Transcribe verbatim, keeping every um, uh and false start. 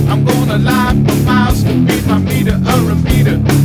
I'm gonna lie for miles to beat my meter, a repeater.